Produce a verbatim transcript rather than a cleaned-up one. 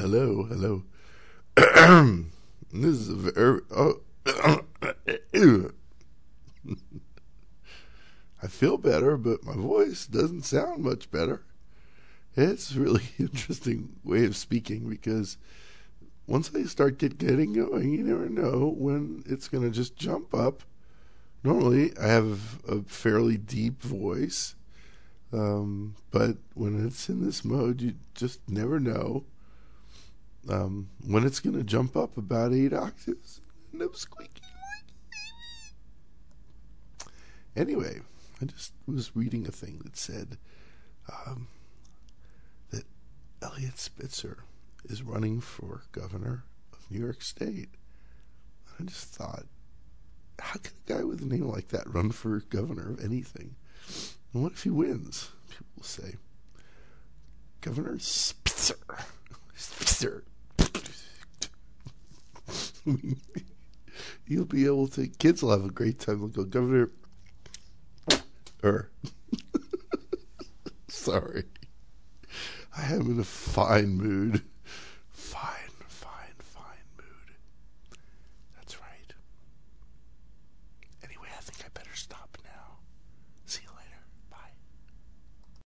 hello, hello. This is a very. Oh, I feel better, but my voice doesn't sound much better. It's a really interesting way of speaking because once I start get getting going, you never know when it's going to just jump up. Normally, I have a fairly deep voice, um, but when it's in this mode, you just never know um, when it's going to jump up about eight octaves and I'm squeaking. Anyway, I just was reading a thing that said um, that Eliot Spitzer is running for governor of New York State. I just thought, how can a guy with a name like that run for governor of anything? And what if he wins? People will say, Governor Spitzer. Spitzer. You'll be able to, kids will have a great time. They'll go, Governor, er. Sorry. I am in a fine mood. Fine